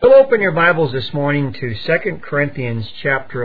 We'll open your Bibles this morning to 2 Corinthians chapter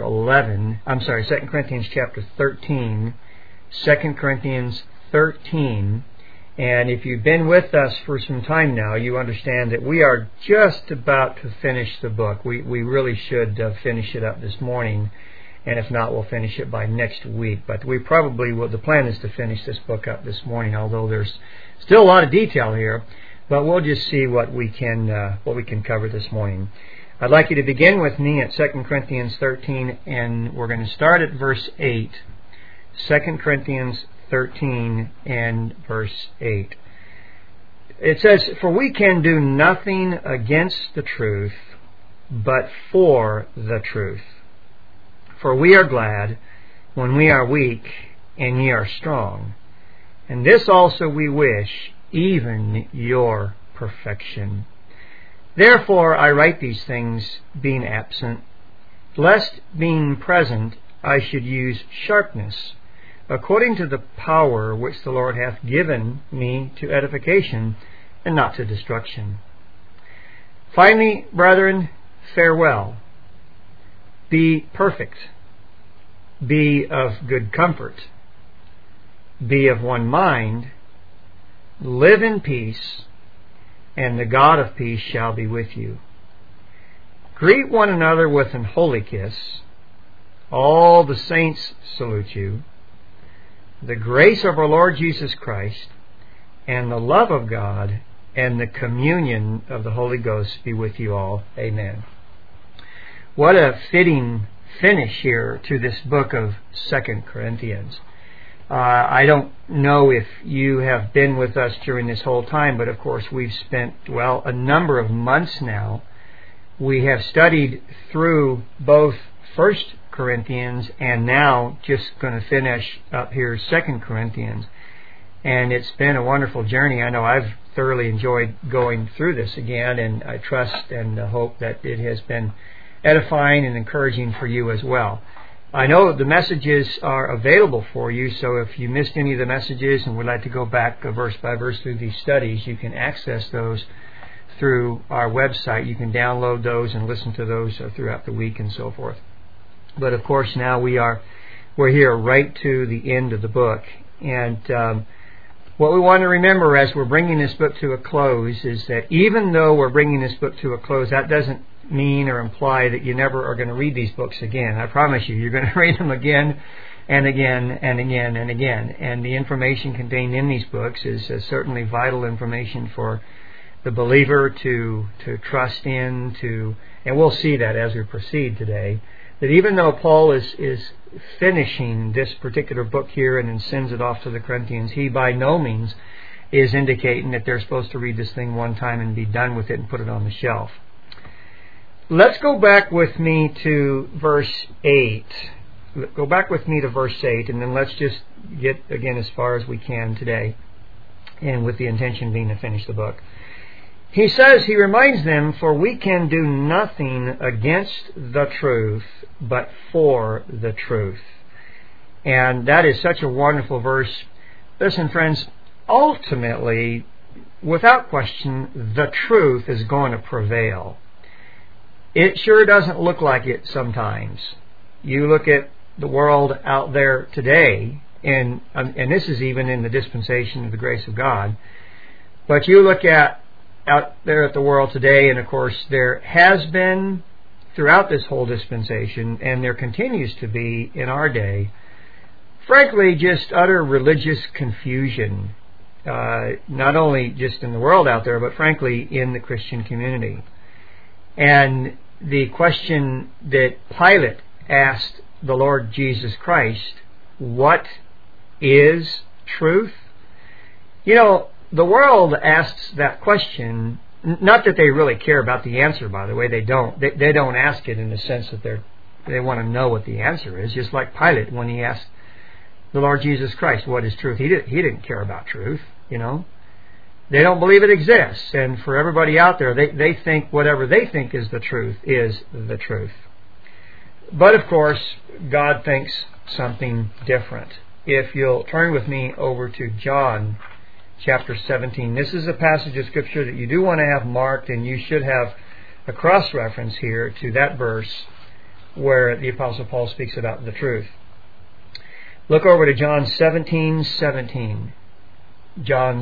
2 Corinthians chapter 13, 2 Corinthians 13. And if you've been with us for some time now, you understand that we are just about to finish the book. We really should finish it up this morning. And if not, we'll finish it by next week. But we probably will. The plan is to finish this book up this morning, although there's still a lot of detail here. But we'll just see what we can cover this morning. I'd like you to begin with me at 2 Corinthians 13, and we're going to start at verse 8. 2 Corinthians 13 and verse 8. It says, "For we can do nothing against the truth, but for the truth. For we are glad when we are weak, and ye are strong. And this also we wish, even your perfection. Therefore I write these things, being absent, lest being present I should use sharpness, according to the power which the Lord hath given me to edification, and not to destruction. Finally, brethren, farewell. Be perfect. Be of good comfort. Be of one mind. Live in peace, and the God of peace shall be with you. Greet one another with an holy kiss. All the saints salute you. The grace of our Lord Jesus Christ, and the love of God, and the communion of the Holy Ghost be with you all. Amen." What a fitting finish here to this book of 2 Corinthians. I don't know if you have been with us during this whole time, but of course we've spent, a number of months now. We have studied through both 1 Corinthians and now just going to finish up here 2 Corinthians. And it's been a wonderful journey. I know I've thoroughly enjoyed going through this again, and I trust and hope that it has been edifying and encouraging for you as well. I know the messages are available for you, so if you missed any of the messages and would like to go back verse by verse through these studies, you can access those through our website. You can download those and listen to those throughout the week and so forth. But of course now we're here right to the end of the book. And what we want to remember as we're bringing this book to a close is that even though we're bringing this book to a close, that doesn't mean or imply that you never are going to read these books again. I promise you're going to read them again and again and again and again. And the information contained in these books is certainly vital information for the believer to trust in, and we'll see that as we proceed today, that even though Paul is finishing this particular book here and then sends it off to the Corinthians, he by no means is indicating that they're supposed to read this thing one time and be done with it and put it on the shelf. Let's go back with me to verse 8. Go back with me to verse 8, and then let's just get again as far as we can today, and with the intention being to finish the book. He reminds them, "For we can do nothing against the truth, but for the truth." And that is such a wonderful verse. Listen, friends, ultimately, without question, the truth is going to prevail. It sure doesn't look like it sometimes. You look at the world out there today, and this is even in the dispensation of the grace of God, but you look at out there at the world today, and of course there has been throughout this whole dispensation, and there continues to be in our day, frankly, just utter religious confusion, not only just in the world out there, but frankly in the Christian community. And the question that Pilate asked the Lord Jesus Christ, "What is truth?" The world asks that question, not that they really care about the answer, by the way. They don't. They don't ask it in the sense that they want to know what the answer is, just like Pilate when he asked the Lord Jesus Christ, "What is truth?" He didn't care about truth, They don't believe it exists. And for everybody out there, they think whatever they think is the truth is the truth. But of course, God thinks something different. If you'll turn with me over to John chapter 17. This is a passage of Scripture that you do want to have marked, and you should have a cross-reference here to that verse where the Apostle Paul speaks about the truth. Look over to John 17:17. John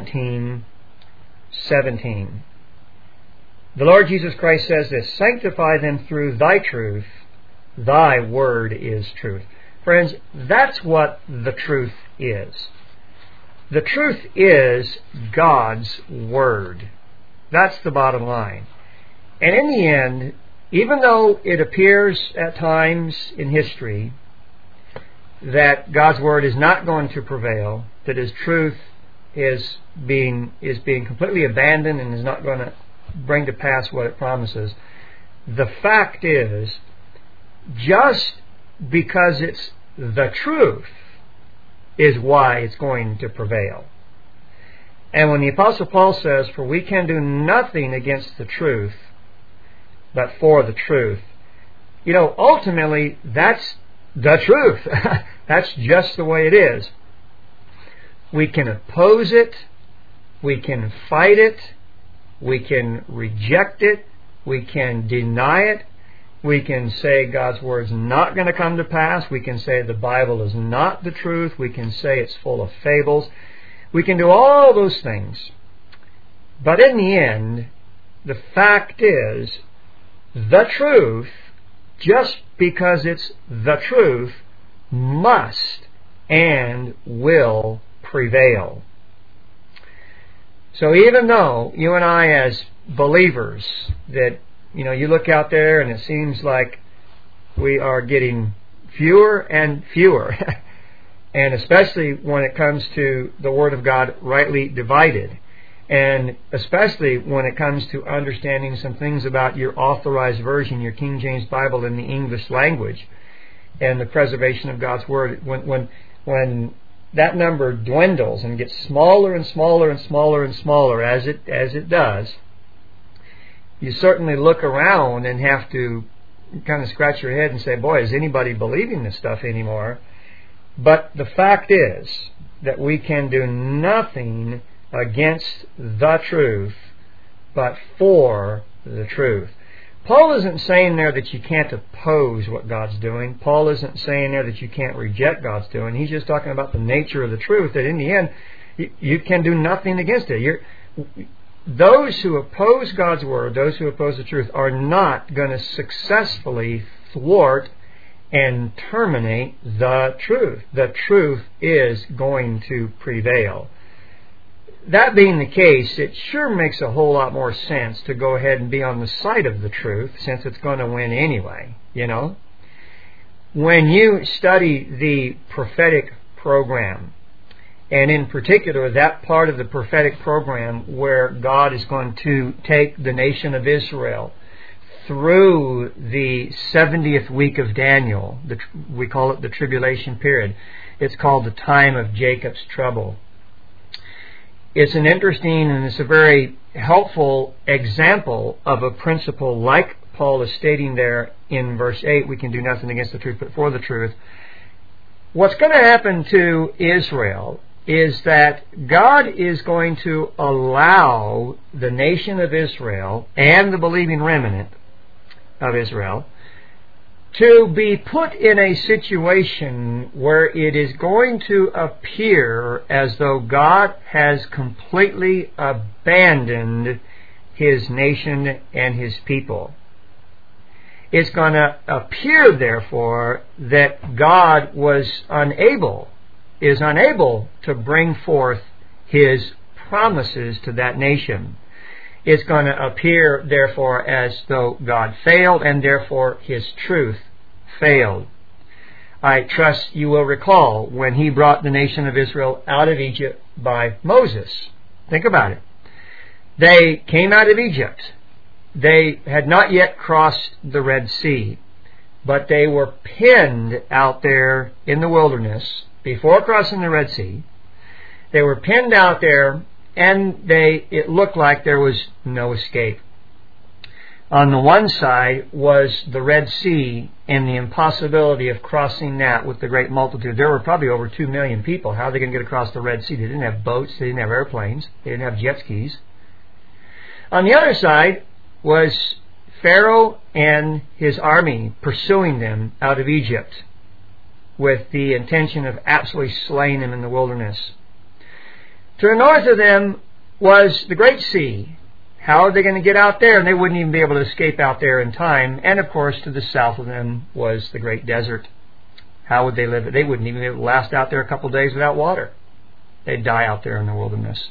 17:17. The Lord Jesus Christ says this, "Sanctify them through thy truth. Thy word is truth." Friends, that's what the truth is. The truth is God's word. That's the bottom line. And in the end, even though it appears at times in history that God's word is not going to prevail, that His truth is being completely abandoned and is not going to bring to pass what it promises, the fact is, just because it's the truth is why it's going to prevail. And when the Apostle Paul says, "For we can do nothing against the truth, but for the truth," ultimately that's the truth. That's just the way it is. We can oppose it, we can fight it, we can reject it, we can deny it, we can say God's Word's not going to come to pass, we can say the Bible is not the truth, we can say it's full of fables. We can do all those things. But in the end, the fact is, the truth, just because it's the truth, must and will prevail. So even though you and I as believers, that you look out there and it seems like we are getting fewer and fewer, and especially when it comes to the Word of God rightly divided, and especially when it comes to understanding some things about your authorized version, your King James Bible in the English language, and the preservation of God's Word, when that number dwindles and gets smaller and smaller and smaller and smaller as it does, you certainly look around and have to kind of scratch your head and say, boy, is anybody believing this stuff anymore? But the fact is that we can do nothing against the truth, but for the truth. Paul isn't saying there that you can't oppose what God's doing. Paul isn't saying there that you can't reject God's doing. He's just talking about the nature of the truth, that in the end, you can do nothing against it. Those who oppose God's Word, those who oppose the truth, are not going to successfully thwart and terminate the truth. The truth is going to prevail. That being the case, it sure makes a whole lot more sense to go ahead and be on the side of the truth, since it's going to win anyway, When you study the prophetic program, and in particular that part of the prophetic program where God is going to take the nation of Israel through the 70th week of Daniel, we call it the tribulation period. It's called the time of Jacob's trouble. It's an interesting and it's a very helpful example of a principle like Paul is stating there in verse 8, we can do nothing against the truth but for the truth. What's going to happen to Israel is that God is going to allow the nation of Israel and the believing remnant of Israel to be put in a situation where it is going to appear as though God has completely abandoned His nation and His people. It's going to appear, therefore, that God is unable to bring forth His promises to that nation. It's going to appear, therefore, as though God failed, and therefore His truth failed. I trust you will recall when He brought the nation of Israel out of Egypt by Moses. Think about it. They came out of Egypt. They had not yet crossed the Red Sea, but they were pinned out there in the wilderness before crossing the Red Sea. They were pinned out there, and it looked like there was no escape. On the one side was the Red Sea and the impossibility of crossing that with the great multitude. There were probably over 2 million people. How are they going to get across the Red Sea? They didn't have boats. They didn't have airplanes. They didn't have jet skis. On the other side was Pharaoh and his army pursuing them out of Egypt with the intention of absolutely slaying them in the wilderness. To the north of them was the Great Sea. How are they going to get out there? And they wouldn't even be able to escape out there in time. And of course, to the south of them was the Great Desert. How would they live? They wouldn't even be able to last out there a couple of days without water. They'd die out there in the wilderness.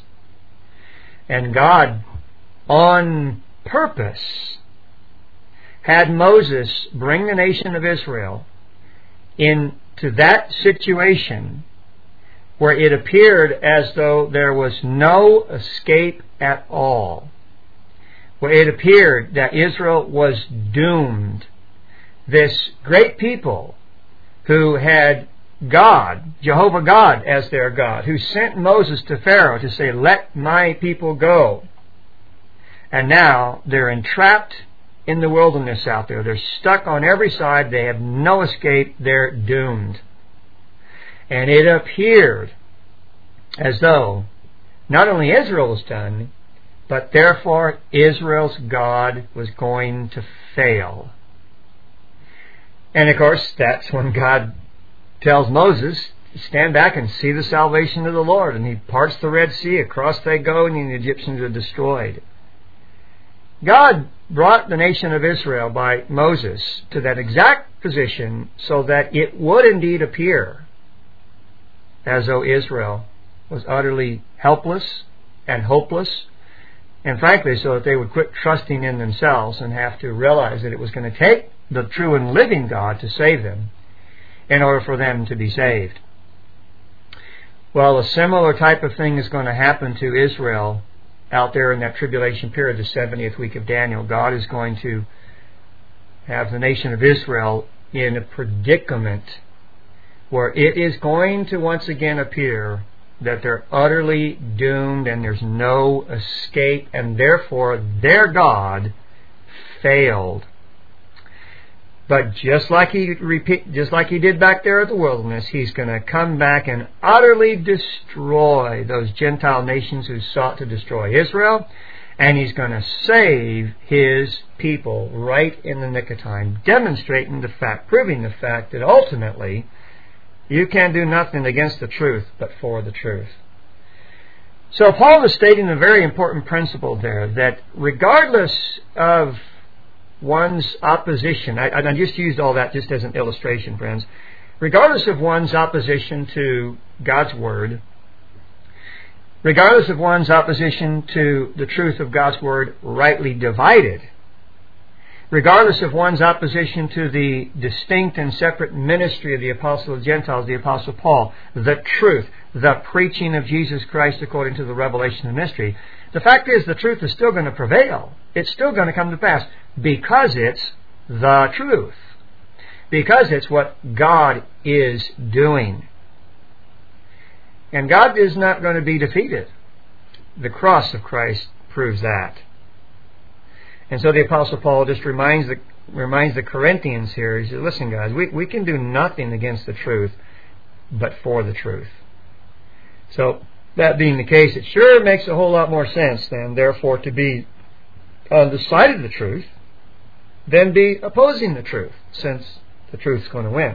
And God, on purpose, had Moses bring the nation of Israel into that situation where it appeared as though there was no escape at all, where it appeared that Israel was doomed. This great people who had God, Jehovah God, as their God, who sent Moses to Pharaoh to say, "Let my people go." And now they're entrapped in the wilderness out there. They're stuck on every side. They have no escape. They're doomed. And it appeared as though not only Israel was done, but therefore Israel's God was going to fail. And of course, that's when God tells Moses, "Stand back and see the salvation of the Lord." And he parts the Red Sea. Across they go, and the Egyptians are destroyed. God brought the nation of Israel by Moses to that exact position so that it would indeed appear as though Israel was utterly helpless and hopeless, and frankly, so that they would quit trusting in themselves and have to realize that it was going to take the true and living God to save them in order for them to be saved. Well, a similar type of thing is going to happen to Israel out there in that tribulation period, the 70th week of Daniel. God is going to have the nation of Israel in a predicament where it is going to once again appear that they're utterly doomed and there's no escape, and therefore their God failed. But just like he did back there at the wilderness, he's going to come back and utterly destroy those Gentile nations who sought to destroy Israel, and he's going to save his people right in the nick of time, demonstrating the fact, proving the fact that ultimately you can do nothing against the truth but for the truth. So Paul is stating a very important principle there, that regardless of one's opposition, I just used all that just as an illustration, friends. Regardless of one's opposition to God's Word, regardless of one's opposition to the truth of God's Word rightly divided, regardless of one's opposition to the distinct and separate ministry of the Apostle of the Gentiles, the Apostle Paul, the truth, the preaching of Jesus Christ according to the revelation of mystery, the fact is the truth is still going to prevail. It's still going to come to pass because it's the truth. Because it's what God is doing. And God is not going to be defeated. The cross of Christ proves that. And so the Apostle Paul just reminds the Corinthians here. He says, "Listen, guys, we can do nothing against the truth but for the truth." So that being the case, it sure makes a whole lot more sense then, therefore, to be on the side of the truth than be opposing the truth, since the truth's going to win.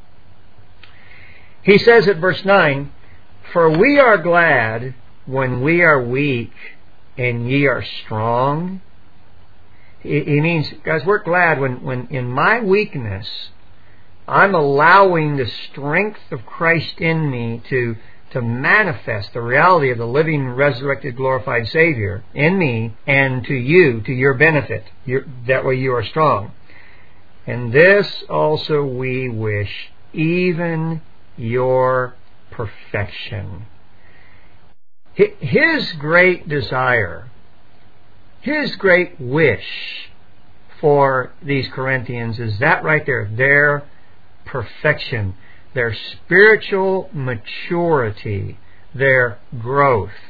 He says at verse 9, "For we are glad when we are weak and ye are strong." He means, guys, we're glad when in my weakness, I'm allowing the strength of Christ in me to manifest the reality of the living, resurrected, glorified Savior in me and to you, to your benefit. That way you are strong. "And this also we wish, even your perfection." His great desire, his great wish for these Corinthians is that right there, their perfection, their spiritual maturity, their growth.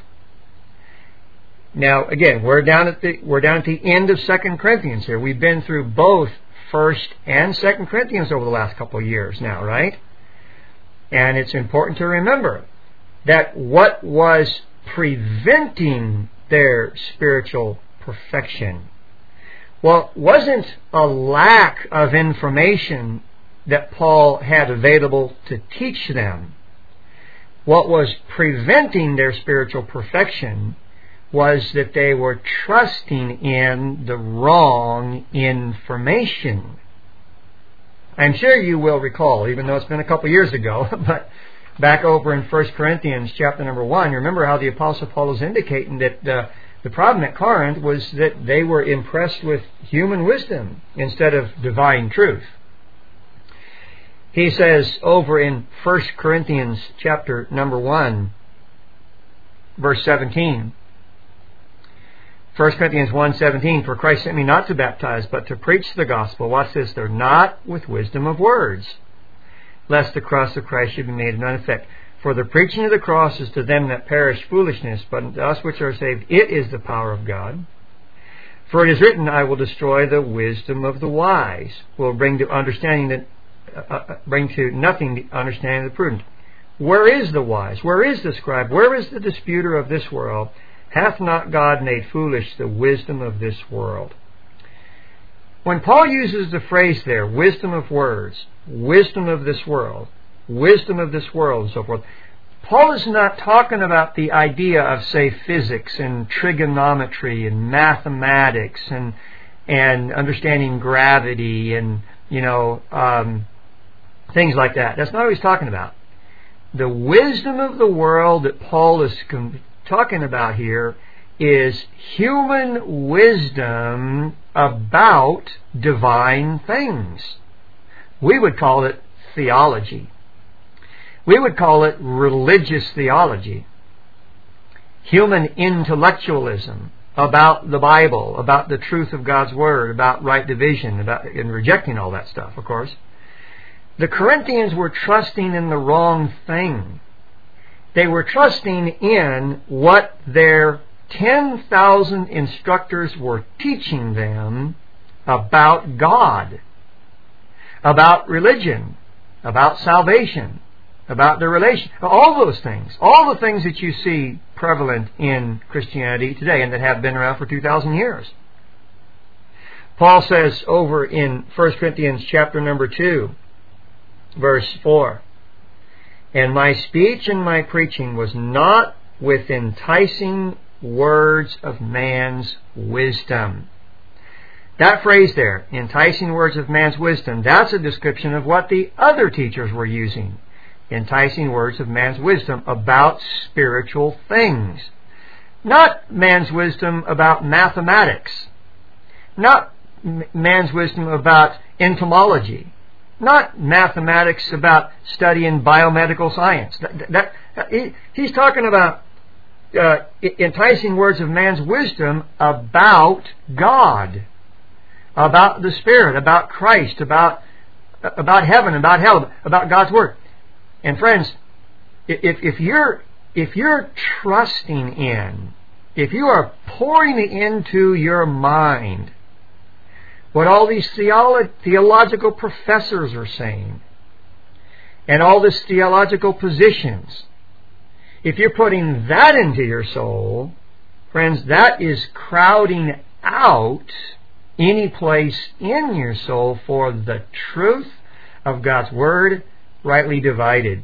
Now, again, we're down at the end of 2 Corinthians here. We've been through both 1 and 2 Corinthians over the last couple of years now, right? And it's important to remember that what was preventing their spiritual perfection Well, it wasn't a lack of information that Paul had available to teach them. What was preventing their spiritual perfection was that they were trusting in the wrong information. I'm sure you will recall, even though it's been a couple years ago, but back over in 1 Corinthians chapter number 1, you remember how the Apostle Paul was indicating that the problem at Corinth was that they were impressed with human wisdom instead of divine truth. He says over in 1 Corinthians chapter number 1, verse 17, 1 Corinthians 1:17, for Christ sent me not to baptize, but to preach the gospel. Watch this, they're not with wisdom of words, lest the cross of Christ should be made of none effect. For the preaching of the cross is to them that perish foolishness, but to us which are saved it is the power of God. For it is written, I will destroy the wisdom of the wise, will bring to understanding bring to nothing the understanding of the prudent. Where is the wise? Where is the scribe? Where is the disputer of this world? Hath not God made foolish the wisdom of this world? When Paul uses the phrase there, wisdom of words, wisdom of this world, and so forth, Paul is not talking about the idea of, say, physics and trigonometry and mathematics and understanding gravity and, things like that. That's not what he's talking about. The wisdom of the world that Paul is talking about here is human wisdom about divine things. We would call it theology. We would call it religious theology. Human intellectualism about the Bible, about the truth of God's Word, about right division, and rejecting all that stuff, of course. The Corinthians were trusting in the wrong thing. They were trusting in what their 10,000 instructors were teaching them about God, about religion, about salvation, about the relation, all those things, all the things that you see prevalent in Christianity today and that have been around for 2,000 years. Paul says over in 1 Corinthians chapter number 2, verse 4, and my speech and my preaching was not with enticing words of man's wisdom. That phrase there, enticing words of man's wisdom, that's a description of what the other teachers were using. Enticing words of man's wisdom about spiritual things. Not man's wisdom about mathematics. Not man's wisdom about entomology. Not mathematics about studying biomedical science. He's talking about enticing words of man's wisdom about God, about the Spirit, about Christ, about heaven, about hell, about God's Word. And friends, if you're trusting in, if you are pouring into your mind what all these theological professors are saying, and all these theological positions, if you're putting that into your soul, friends, that is crowding out any place in your soul for the truth of God's Word rightly divided.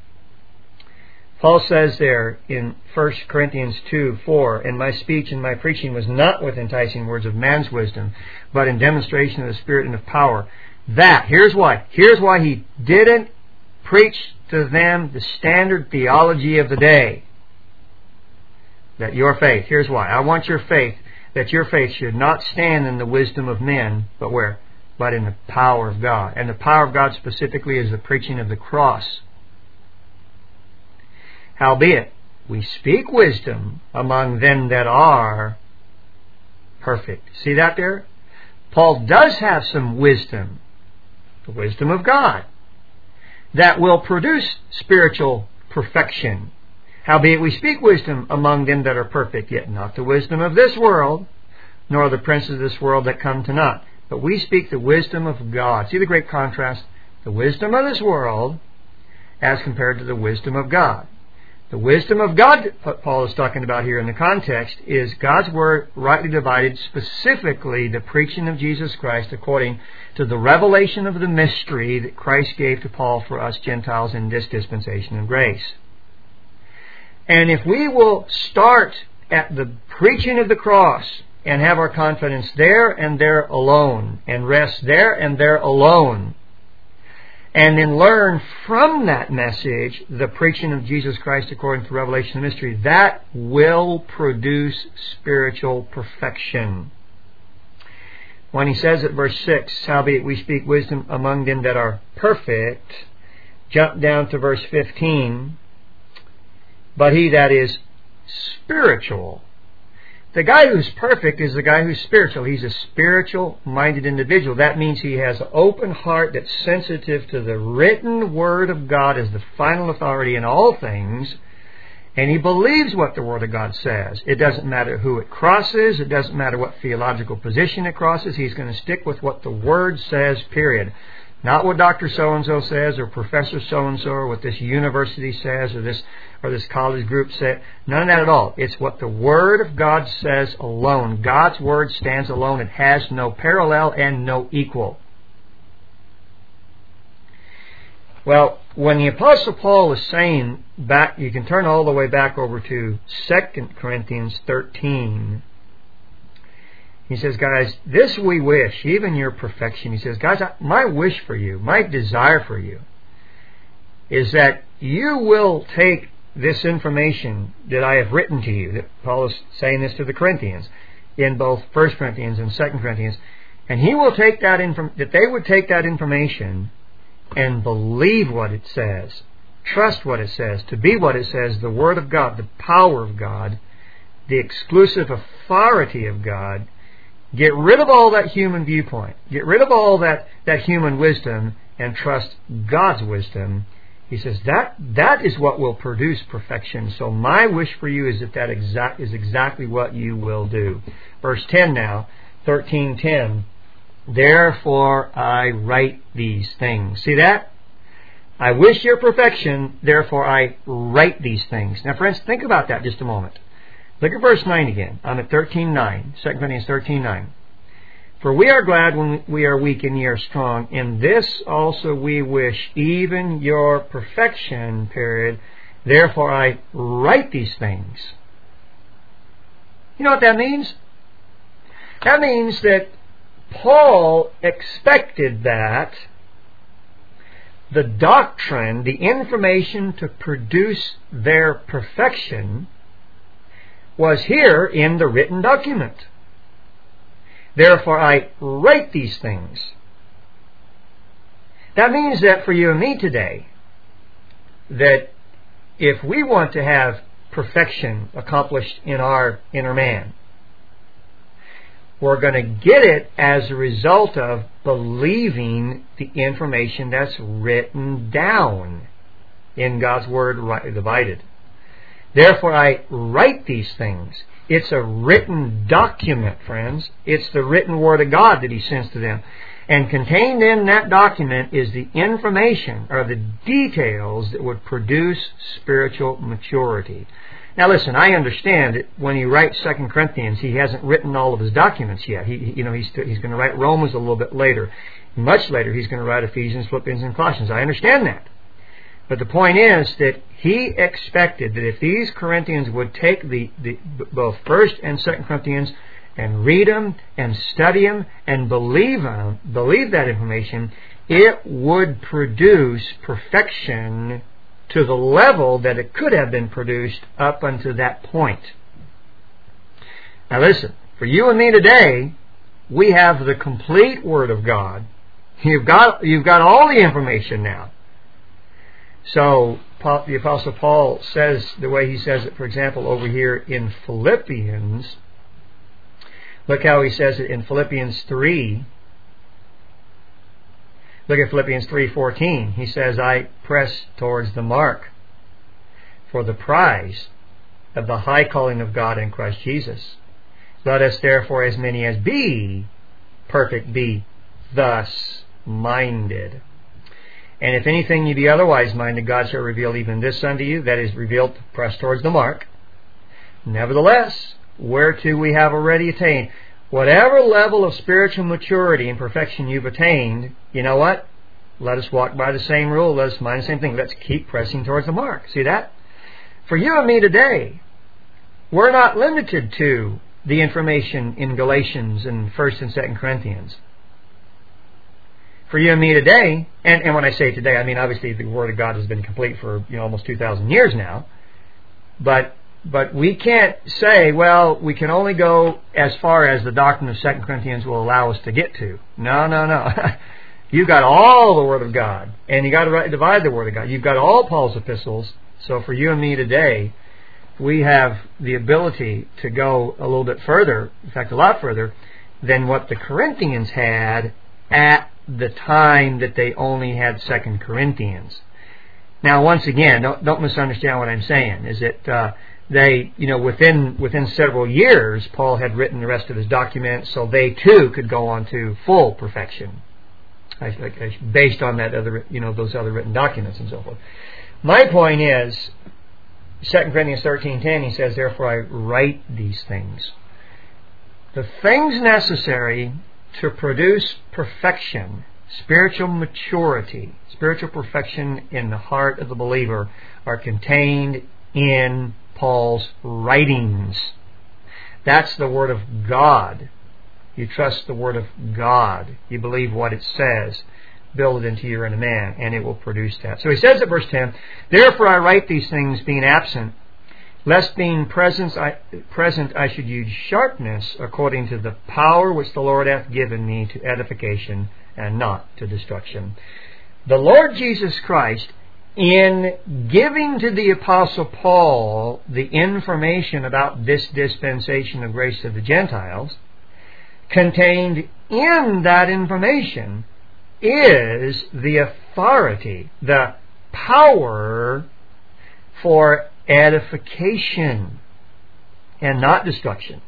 Paul says there in 1 Corinthians 2:4, and my speech and my preaching was not with enticing words of man's wisdom, but in demonstration of the Spirit and of power. Here's why he didn't preach to them the standard theology of the day. That your faith, here's why. I want your faith, that your faith should not stand in the wisdom of men, but where? But in the power of God. And the power of God specifically is the preaching of the cross. Howbeit, we speak wisdom among them that are perfect. See that there? Paul does have some wisdom, the wisdom of God, that will produce spiritual perfection. Howbeit, we speak wisdom among them that are perfect, yet not the wisdom of this world, nor the princes of this world that come to naught. But we speak the wisdom of God. See the great contrast? The wisdom of this world as compared to the wisdom of God. The wisdom of God, what Paul is talking about here in the context, is God's Word rightly divided, specifically the preaching of Jesus Christ according to the revelation of the mystery that Christ gave to Paul for us Gentiles in this dispensation of grace. And if we will start at the preaching of the cross and have our confidence there and there alone, and rest there and there alone, and then learn from that message the preaching of Jesus Christ according to the revelation of mystery, that will produce spiritual perfection. When he says at verse 6, howbeit we speak wisdom among them that are perfect, jump down to verse 15, but he that is spiritual. The guy who's perfect is the guy who's spiritual. He's a spiritual-minded individual. That means he has an open heart that's sensitive to the written Word of God as the final authority in all things, and he believes what the Word of God says. It doesn't matter who it crosses. It doesn't matter what theological position it crosses. He's going to stick with what the Word says, period. Not what Dr. So-and-so says, or Professor so-and-so, or what this university says, or this college group says. None of that at all. It's what the Word of God says alone. God's Word stands alone. It has no parallel and no equal. Well, when the Apostle Paul is saying back, you can turn all the way back over to 2 Corinthians 13. He says, guys, this we wish, even your perfection. He says, guys, my wish for you, my desire for you, is that you will take this information that I have written to you, that Paul is saying this to the Corinthians, in both 1 Corinthians and 2 Corinthians, and he will take that that they would take that information and believe what it says, trust what it says, to be what it says, the Word of God, the power of God, the exclusive authority of God. Get rid of all that human viewpoint. Get rid of all that human wisdom and trust God's wisdom. He says that is what will produce perfection. So my wish for you is that is exactly what you will do. Verse 10 now, 13:10. Therefore I write these things. See that? I wish your perfection, therefore I write these things. Now friends, think about that just a moment. Look at verse 9 again. I'm at 13:9. 2 Corinthians 13:9. For we are glad when we are weak and ye are strong. In this also we wish, even your perfection, period. Therefore I write these things. You know what that means? That means that Paul expected that the doctrine, the information to produce their perfection, was here in the written document. Therefore I write these things. That means that for you and me today, that if we want to have perfection accomplished in our inner man, we're going to get it as a result of believing the information that's written down in God's Word rightly divided. Therefore I write these things. It's a written document, friends. It's the written Word of God that He sends to them. And contained in that document is the information or the details that would produce spiritual maturity. Now listen, I understand that when he writes 2 Corinthians, he hasn't written all of his documents yet. He's going to write Romans a little bit later. Much later, he's going to write Ephesians, Philippians, and Colossians. I understand that. But the point is that he expected that if these Corinthians would take both 1 and 2 Corinthians and read them and study them and believe that information, it would produce perfection to the level that it could have been produced up until that point. Now listen, for you and me today, we have the complete Word of God. You've got all the information now. So the Apostle Paul says, the way he says it, for example, over here in Philippians, look how he says it in Philippians 3. Look at Philippians 3:14. He says, I press towards the mark for the prize of the high calling of God in Christ Jesus. Let us therefore, as many as be perfect, be thus minded. And if anything you be otherwise minded, God shall reveal even this unto you, that is revealed to press towards the mark. Nevertheless, whereto we have already attained, whatever level of spiritual maturity and perfection you've attained, you know what? Let us walk by the same rule. Let us mind the same thing. Let's keep pressing towards the mark. See that? For you and me today, we're not limited to the information in Galatians and 1st and 2nd Corinthians. For you and me today, and when I say today, I mean obviously the Word of God has been complete for almost 2,000 years now. But we can't say, well, we can only go as far as the doctrine of 2 Corinthians will allow us to get to. No. You've got all the Word of God, and you've got to divide the Word of God. You've got all Paul's epistles. So for you and me today, we have the ability to go a little bit further, in fact a lot further, than what the Corinthians had at the time that they only had 2 Corinthians. Now, once again, don't misunderstand what I'm saying. Is that they, within several years, Paul had written the rest of his documents, so they too could go on to full perfection, based on that other, those other written documents and so forth. My point is, 2 Corinthians 13:10, he says, "Therefore I write these things." The things necessary to produce perfection, spiritual maturity, spiritual perfection in the heart of the believer are contained in Paul's writings. That's the Word of God. You trust the Word of God. You believe what it says. Build it into your inner man, and it will produce that. So he says at verse 10, "Therefore I write these things being absent, lest being present I should use sharpness according to the power which the Lord hath given me to edification and not to destruction." The Lord Jesus Christ, in giving to the Apostle Paul the information about this dispensation of grace to the Gentiles, contained in that information is the authority, the power for edification and not destruction.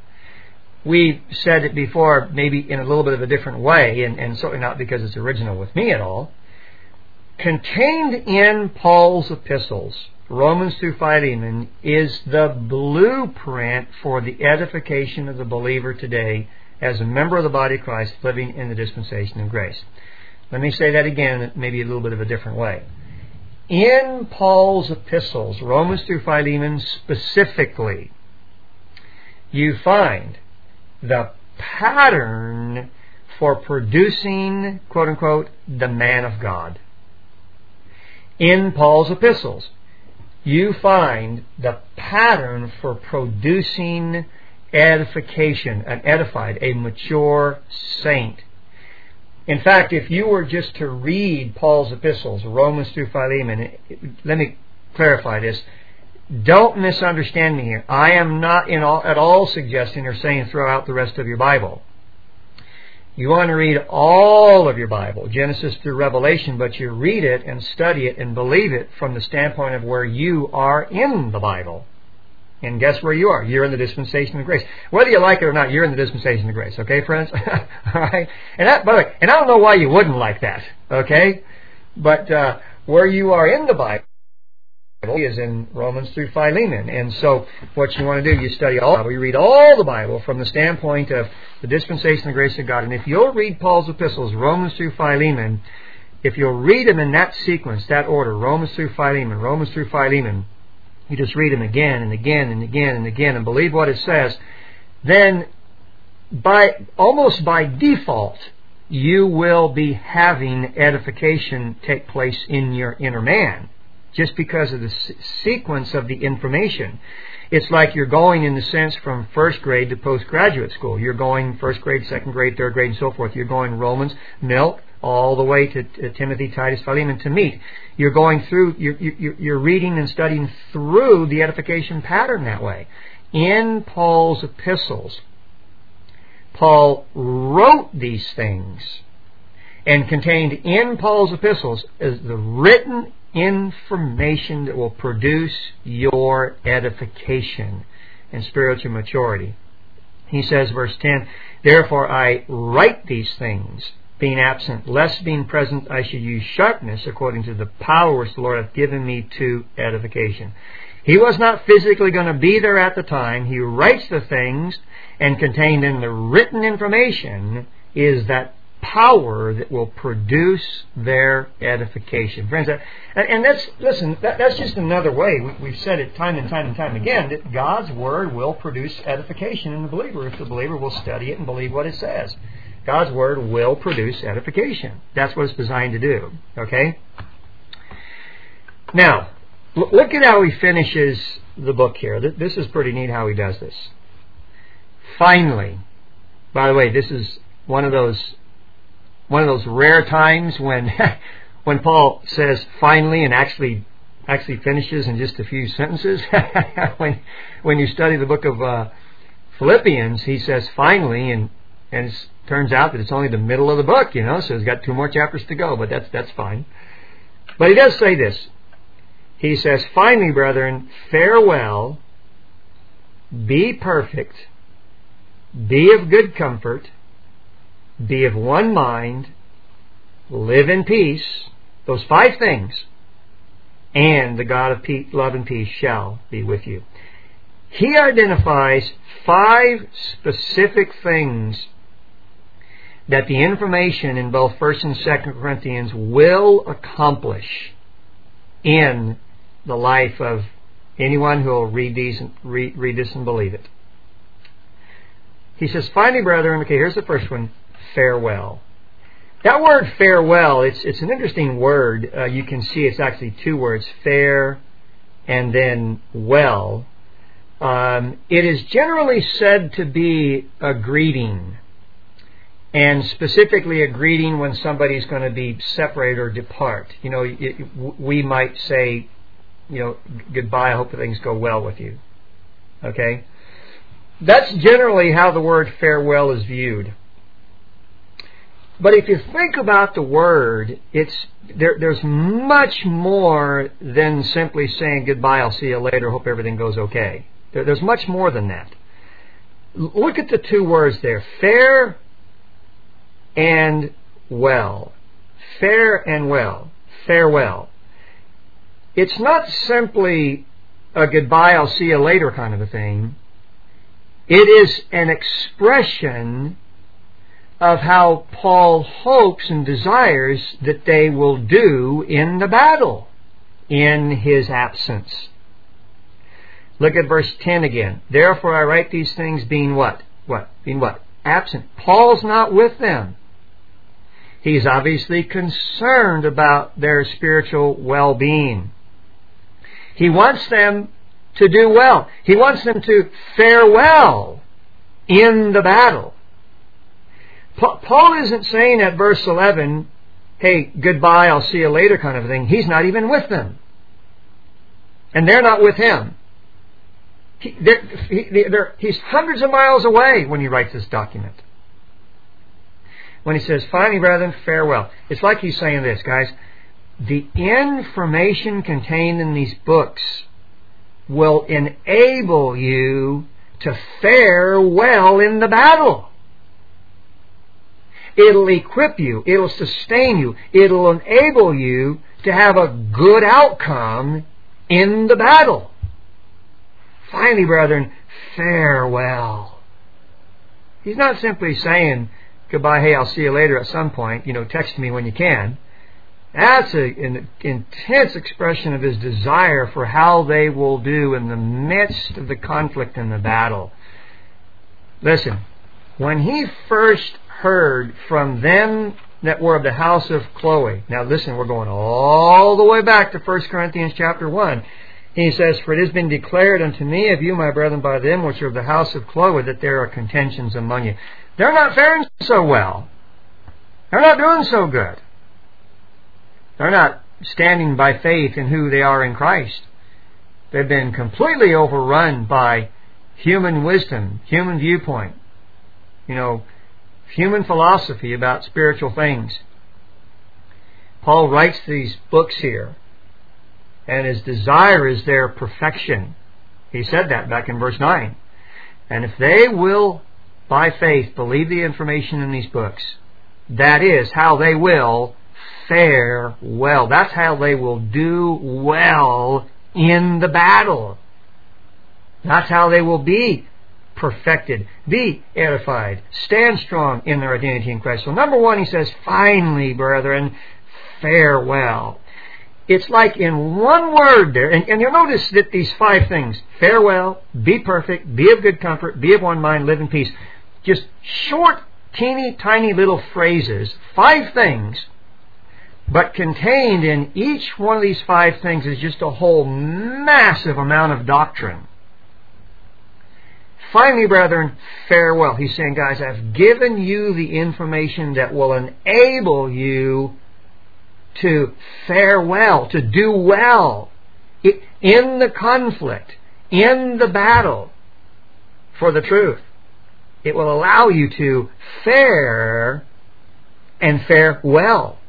We've said it before, maybe in a little bit of a different way, and certainly not because it's original with me at all. Contained in Paul's epistles, Romans through Philemon, is the blueprint for the edification of the believer today as a member of the body of Christ living in the dispensation of grace. Let me say that again, maybe a little bit of a different way. In Paul's epistles, Romans through Philemon specifically, you find the pattern for producing, quote unquote, the man of God. In Paul's epistles, you find the pattern for producing edification, an edified, a mature saint. In fact, if you were just to read Paul's epistles, Romans through Philemon, let me clarify this. Don't misunderstand me here. I am not at all suggesting or saying throw out the rest of your Bible. You want to read all of your Bible, Genesis through Revelation, but you read it and study it and believe it from the standpoint of where you are in the Bible. And guess where you are? You're in the dispensation of grace. Whether you like it or not, you're in the dispensation of grace. Okay, friends? All right? And by the way, and I don't know why you wouldn't like that. Okay? But where you are in the Bible is in Romans through Philemon. And so what you want to do, you study all the Bible. You read all the Bible from the standpoint of the dispensation of grace of God. And if you'll read Paul's epistles, Romans through Philemon, if you'll read them in that sequence, that order, Romans through Philemon, you just read them again and again and again and again and believe what it says, then almost by default, you will be having edification take place in your inner man, just because of the sequence of the information. It's like you're going, in the sense, from first grade to postgraduate school. You're going first grade, second grade, third grade, and so forth. You're going Romans, milk, all the way to Timothy, Titus, Philemon, to meat. You're going through, you're reading and studying through the edification pattern that way. In Paul's epistles, Paul wrote these things, and contained in Paul's epistles is the written information that will produce your edification and spiritual maturity. He says, verse 10, "Therefore I write these things being absent, lest being present I should use sharpness according to the power which the Lord hath given me to edification. He was not physically going to be there at the time. He writes the things, and contained in the written information is that power that will produce their edification. Friends, that's just another way. We've said it time and time again, that God's Word will produce edification in the believer if the believer will study it and believe what it says. God's Word will produce edification. That's what it's designed to do. Okay? Now, look at how he finishes the book here. This is pretty neat how he does this. Finally, by the way, this is one of those rare times when when Paul says finally and actually finishes in just a few sentences. when you study the book of Philippians, he says finally, and it turns out that it's only the middle of the book, so he's got 2 more chapters to go, but that's fine. But he does say this. He says, finally, brethren, farewell, be perfect, be of good comfort, be of one mind, live in peace, those 5 things, and the God of love and peace shall be with you. He identifies 5 specific things that the information in both 1 and 2 Corinthians will accomplish in the life of anyone who will read this and believe it. He says, finally, brethren, okay, here's the first one, farewell. That word farewell, it's an interesting word. You can see it's actually 2 words, fare and then well. It is generally said to be a greeting, and specifically a greeting when somebody's going to be separated or depart. We might say, goodbye, I hope things go well with you. Okay? That's generally how the word farewell is viewed. But if you think about the word, there's much more than simply saying goodbye, I'll see you later, hope everything goes okay. There's much more than that. Look at the 2 words there, fare and well. Fare and well. Farewell. It's not simply a goodbye, I'll see you later kind of a thing. It is an expression of how Paul hopes and desires that they will do in the battle, in his absence. Look at verse 10 again. Therefore I write these things being what? Being what? Absent. Paul's not with them. He's obviously concerned about their spiritual well-being. He wants them to do well. He wants them to fare well in the battle. Paul isn't saying at verse 11, hey, goodbye, I'll see you later kind of a thing. He's not even with them. And they're not with him. He's hundreds of miles away when he writes this document. When he says, finally, brethren, farewell. It's like he's saying this, guys. The information contained in these books will enable you to fare well in the battle. It'll equip you. It'll sustain you. It'll enable you to have a good outcome in the battle. Finally, brethren, farewell. He's not simply saying, goodbye, hey, I'll see you later at some point. Text me when you can. That's an intense expression of his desire for how they will do in the midst of the conflict and the battle. Listen, when he first heard from them that were of the house of Chloe. Now listen, we're going all the way back to 1 Corinthians chapter 1. He says, for it has been declared unto me of you, my brethren, by them which are of the house of Chloe, that there are contentions among you. They're not faring so well. They're not doing so good. They're not standing by faith in who they are in Christ. They've been completely overrun by human wisdom, human viewpoint, human philosophy about spiritual things. Paul writes these books here, and his desire is their perfection. He said that back in verse 9. And if they will, by faith, believe the information in these books, That is how they will fare well. That's how they will do well in the battle. That's how they will be perfected, be edified, stand strong in their identity in Christ. So number one, he says, finally, brethren, fare well. It's like in one word there, and you'll notice that these 5 things, fare well, be perfect, be of good comfort, be of one mind, live in peace, just short, teeny, tiny little phrases, 5 things, but contained in each one of these 5 things is just a whole massive amount of doctrine. Finally, brethren, fare well. He's saying, guys, I've given you the information that will enable you to fare well, to do well in the conflict, in the battle for the truth. It will allow you to fare and fare well.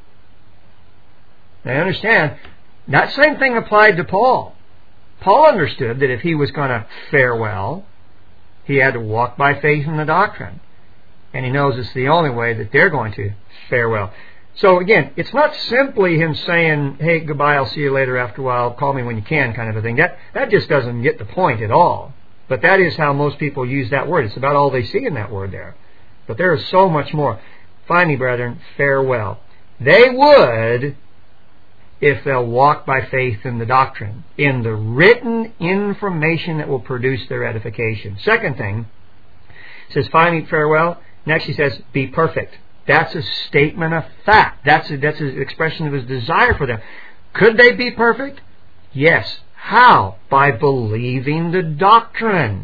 Now understand, that same thing applied to Paul. Paul understood that if he was going to fare well, he had to walk by faith in the doctrine. And he knows it's the only way that they're going to fare well. So again, it's not simply him saying, hey, goodbye, I'll see you later after a while, call me when you can kind of a thing. That just doesn't get the point at all. But that is how most people use that word. It's about all they see in that word there. But there is so much more. Finally, brethren, fare well. They would if they'll walk by faith in the doctrine, in the written information that will produce their edification. Second thing, he says, finally, farewell. Next he says, be perfect. That's a statement of fact. That's an expression of his desire for them. Could they be perfect? Yes. How? By believing the doctrine.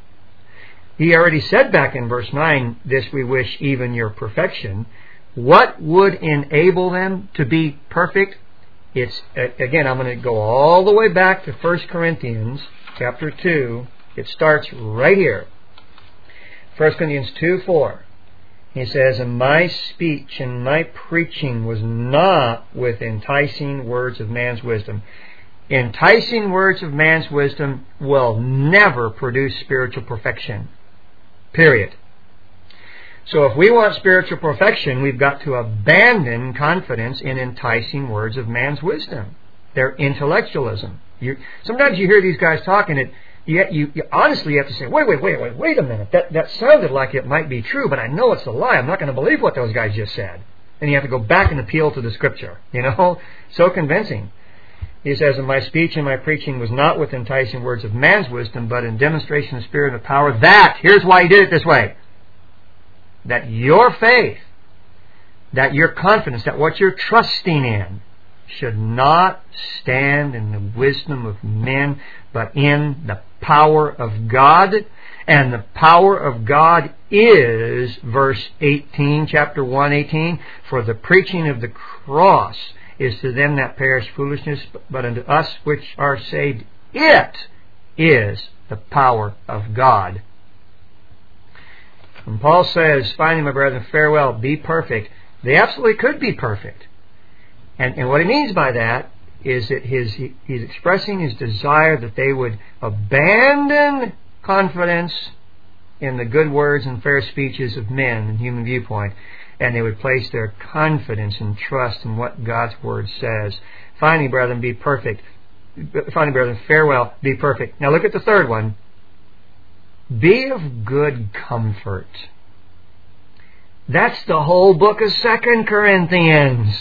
He already said back in verse 9, this we wish even your perfection. What would enable them to be perfect? It's, again, I'm going to go all the way back to 1 Corinthians chapter 2. It starts right here. 1 Corinthians 2:4. He says, and my speech and my preaching was not with enticing words of man's wisdom. Enticing words of man's wisdom will never produce spiritual perfection. Period. So if we want spiritual perfection, we've got to abandon confidence in enticing words of man's wisdom. Their intellectualism. Sometimes you hear these guys talking, and you honestly have to say, wait a minute. That sounded like it might be true, but I know it's a lie. I'm not going to believe what those guys just said. And you have to go back and appeal to the Scripture. So convincing. He says, and my speech and my preaching was not with enticing words of man's wisdom, but in demonstration of spirit and of power. That, here's why he did it this way. That your faith, that your confidence, that what you're trusting in should not stand in the wisdom of men, but in the power of God. And the power of God is, verse 18, chapter 1:18, for the preaching of the cross is to them that perish foolishness, but unto us which are saved, it is the power of God. When Paul says, finally, my brethren, farewell, be perfect, they absolutely could be perfect. And what he means by that is that he's expressing his desire that they would abandon confidence in the good words and fair speeches of men and human viewpoint, and they would place their confidence and trust in what God's Word says. Finally, brethren, be perfect. Finally, brethren, farewell, be perfect. Now look at the third one. Be of good comfort. That's the whole book of 2 Corinthians.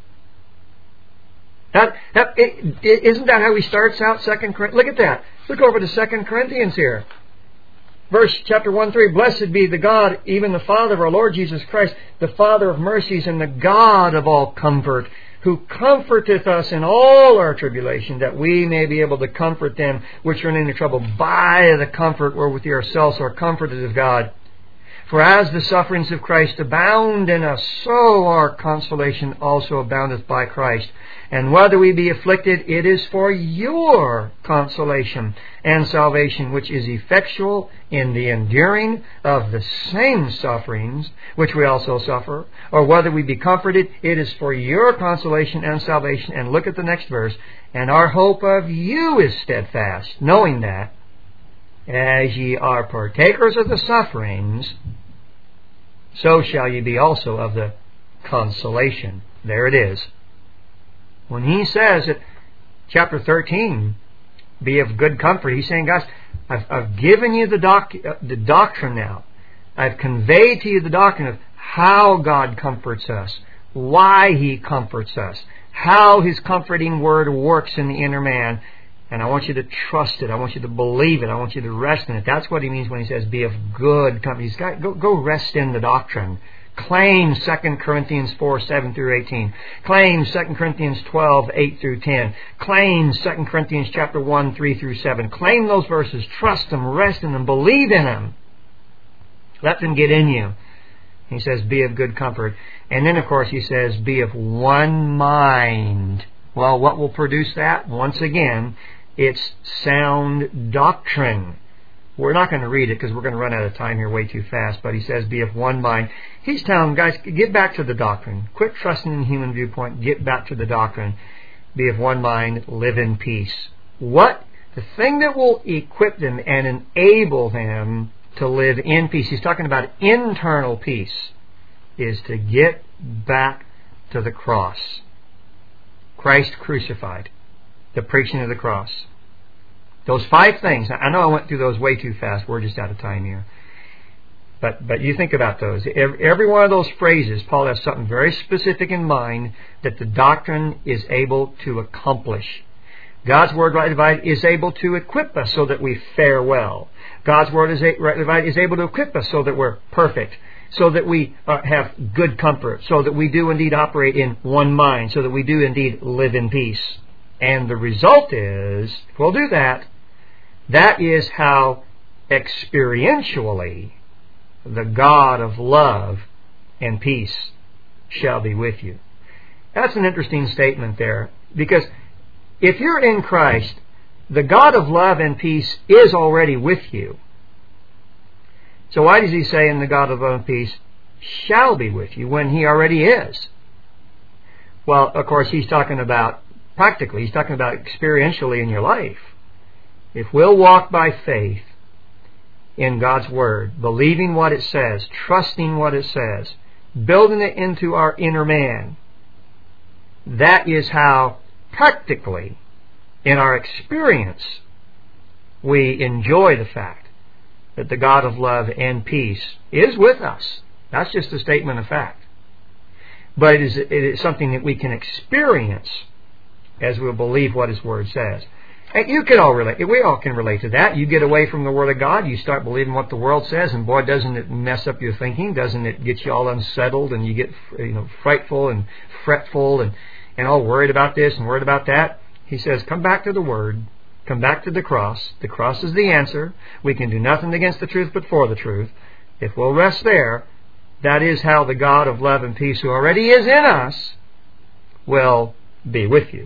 Isn't that how he starts out 2 Corinthians? Look at that. Look over to 2 Corinthians here. Chapter 1:3, blessed be the God, even the Father of our Lord Jesus Christ, the Father of mercies and the God of all comfort, who comforteth us in all our tribulation, that we may be able to comfort them which are in any trouble by the comfort wherewith we ourselves are comforted of God. For as the sufferings of Christ abound in us, so our consolation also aboundeth by Christ. And whether we be afflicted, it is for your consolation and salvation, which is effectual in the enduring of the same sufferings which we also suffer. Or whether we be comforted, it is for your consolation and salvation. And look at the next verse. And our hope of you is steadfast, knowing that, as ye are partakers of the sufferings, so shall ye be also of the consolation. There it is. When he says at chapter 13, be of good comfort, he's saying, guys, I've given you the doctrine now. I've conveyed to you the doctrine of how God comforts us, why He comforts us, how His comforting word works in the inner man. And I want you to trust it. I want you to believe it. I want you to rest in it. That's what he means when he says, be of good company. Go rest in the doctrine. Claim 2 Corinthians 4, 7 through 18. Claim 2 Corinthians 12, 8 through 10. Claim 2 Corinthians chapter 1, 3 through 7. Claim those verses. Trust them, rest in them, believe in them. Let them get in you. He says, be of good comfort. And then, of course, he says, be of one mind. Well, what will produce that? Once again, it's sound doctrine. We're not going to read it because we're going to run out of time here way too fast, but he says, be of one mind. He's telling them, guys, get back to the doctrine. Quit trusting in the human viewpoint. Get back to the doctrine. Be of one mind. Live in peace. What? The thing that will equip them and enable them to live in peace, he's talking about internal peace, is to get back to the cross. Christ crucified. The preaching of the cross. Those 5 things. I know I went through those way too fast. We're just out of time here. But you think about those. Every one of those phrases, Paul has something very specific in mind that the doctrine is able to accomplish. God's Word, rightly divided, is able to equip us so that we fare well. God's Word, rightly divided, is able to equip us so that we're perfect, so that we have good comfort, so that we do indeed operate in one mind, so that we do indeed live in peace. And the result is, if we'll do that, that is how experientially the God of love and peace shall be with you. That's an interesting statement there, because if you're in Christ, the God of love and peace is already with you. So why does he say, in the God of love and peace shall be with you, when he already is? Well, of course, he's talking about practically, he's talking about experientially in your life. If we'll walk by faith in God's Word, believing what it says, trusting what it says, building it into our inner man, that is how practically, in our experience, we enjoy the fact that the God of love and peace is with us. That's just a statement of fact. But it is something that we can experience as we believe what His Word says. And you can all relate. We all can relate to that. You get away from the Word of God, you start believing what the world says, and boy, doesn't it mess up your thinking? Doesn't it get you all unsettled, and you get frightful and fretful and all worried about this and worried about that? He says, come back to the Word. Come back to the cross. The cross is the answer. We can do nothing against the truth but for the truth. If we'll rest there, that is how the God of love and peace, who already is in us, will be with you.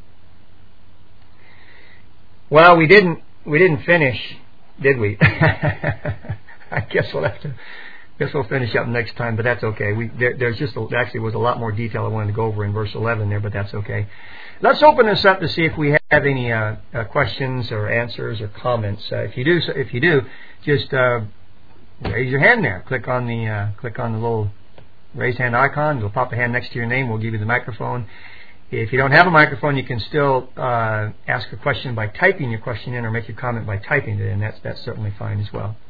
Well, we didn't finish, did we? I guess we'll finish up next time, but that's okay. Actually was a lot more detail I wanted to go over in verse 11 there, but that's okay. Let's open this up to see if we have any questions or answers or comments. If you do, just raise your hand there. Click on the little raise hand icon. It'll pop a hand next to your name. We'll give you the microphone. If you don't have a microphone, you can still ask a question by typing your question in, or make your comment by typing it in. That's certainly fine as well.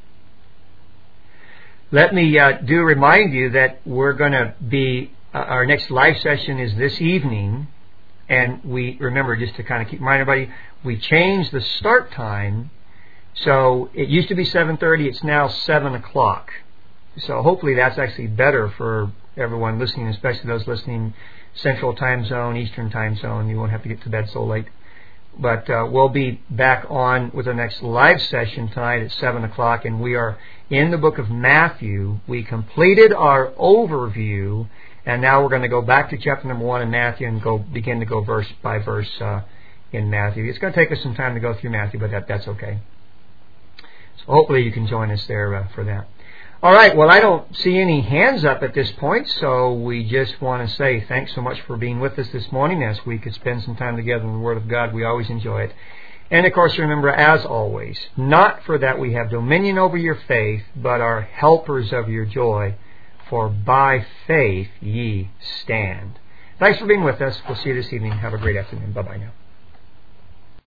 Let me do remind you that we're going to be, our next live session is this evening, and we remember, just to kind of keep reminding everybody, we changed the start time. So it used to be 7:30, it's now 7 o'clock. So hopefully that's actually better for everyone listening, especially those listening Central Time Zone, Eastern Time Zone. You won't have to get to bed so late. But we'll be back on with the next live session tonight at 7 o'clock, and we are in the book of Matthew. We completed our overview, and now we're going to go back to chapter number 1 in Matthew and begin to go verse by verse in Matthew. It's going to take us some time to go through Matthew, but that's okay. So hopefully you can join us there for that. All right, well, I don't see any hands up at this point, so we just want to say thanks so much for being with us this morning as we could spend some time together in the Word of God. We always enjoy it. And, of course, remember, as always, not for that we have dominion over your faith, but are helpers of your joy, for by faith ye stand. Thanks for being with us. We'll see you this evening. Have a great afternoon. Bye-bye now.